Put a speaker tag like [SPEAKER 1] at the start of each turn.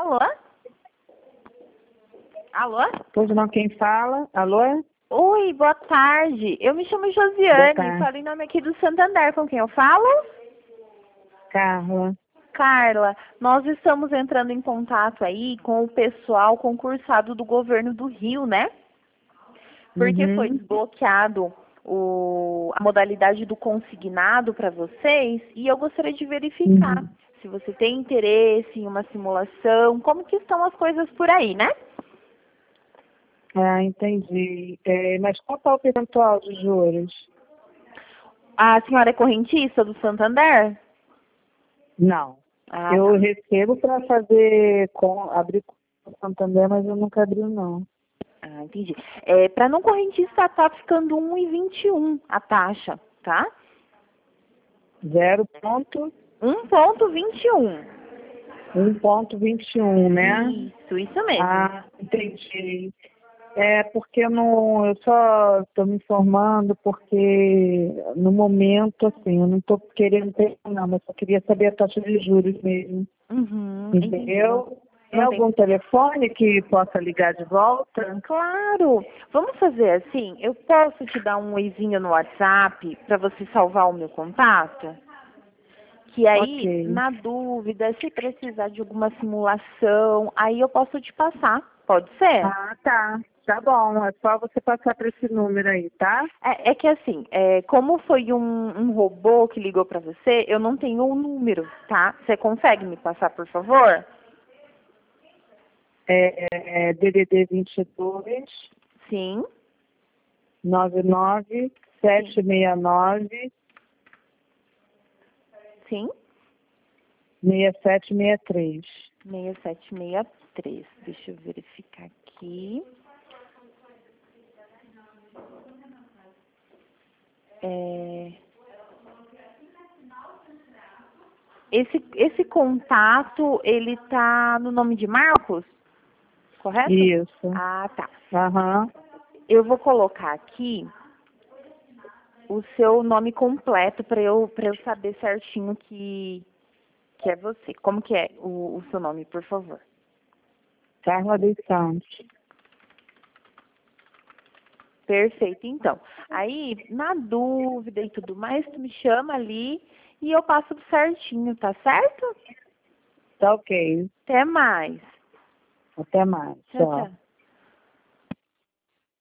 [SPEAKER 1] Alô? Alô?
[SPEAKER 2] Pois não, quem fala? Alô?
[SPEAKER 1] Oi, boa tarde. Eu me chamo
[SPEAKER 2] Boa
[SPEAKER 1] Josiane,
[SPEAKER 2] tarde.
[SPEAKER 1] falo em nome aqui do Santander. Com quem eu falo?
[SPEAKER 2] Carla.
[SPEAKER 1] Carla, nós estamos entrando em contato aí com o pessoal concursado do governo do Rio, né? Porque foi
[SPEAKER 2] Uhum.
[SPEAKER 1] desbloqueado a modalidade do consignado para vocês e eu gostaria de verificar
[SPEAKER 2] Uhum.
[SPEAKER 1] se você tem interesse em uma simulação, como que estão as coisas por aí, né?
[SPEAKER 2] Ah, entendi. Mas qual é o percentual de juros?
[SPEAKER 1] A senhora é correntista do Santander?
[SPEAKER 2] Não.
[SPEAKER 1] Ah,
[SPEAKER 2] Eu
[SPEAKER 1] tá.
[SPEAKER 2] recebo para fazer abrir conta no Santander, mas eu nunca abri, não.
[SPEAKER 1] Ah, entendi. Para não correntista tá ficando 1,21 a taxa, tá?
[SPEAKER 2] 0 ponto
[SPEAKER 1] 1,21.
[SPEAKER 2] 1,21, né?
[SPEAKER 1] Isso mesmo.
[SPEAKER 2] Ah, entendi. Porque eu só estou me informando porque no momento, assim, eu não estou querendo ter, não, mas só queria saber a taxa de juros mesmo.
[SPEAKER 1] Uhum, entendi. Não,
[SPEAKER 2] Entendeu? Tem
[SPEAKER 1] não tem.
[SPEAKER 2] algum telefone que possa ligar de volta?
[SPEAKER 1] Claro. Vamos fazer assim, eu posso te dar um oizinho no WhatsApp para você salvar o meu contato? Que aí,
[SPEAKER 2] Ok.
[SPEAKER 1] na dúvida, se precisar de alguma simulação, aí eu posso te passar. Pode ser?
[SPEAKER 2] Ah, tá. Tá bom. É só você passar para esse número aí, tá?
[SPEAKER 1] É que assim, como foi um robô que ligou para você, eu não tenho o número, tá? Você consegue me passar, por favor?
[SPEAKER 2] DDD 22
[SPEAKER 1] Sim,
[SPEAKER 2] 99
[SPEAKER 1] sim,
[SPEAKER 2] 769
[SPEAKER 1] sim.
[SPEAKER 2] 6763.
[SPEAKER 1] 6763. Deixa eu verificar aqui. É, esse contato, ele tá no nome de Marcos, correto?
[SPEAKER 2] Isso.
[SPEAKER 1] Ah, tá.
[SPEAKER 2] Aham.
[SPEAKER 1] Eu vou colocar aqui o seu nome completo para eu saber certinho que é você. Como que é o seu nome, por favor?
[SPEAKER 2] Carla dos Santos.
[SPEAKER 1] Perfeito, então. Aí, na dúvida e tudo mais, tu me chama ali e eu passo certinho, tá certo?
[SPEAKER 2] Tá ok.
[SPEAKER 1] Até mais.
[SPEAKER 2] Até mais.
[SPEAKER 1] Tchau,
[SPEAKER 2] Tchau.
[SPEAKER 1] tchau.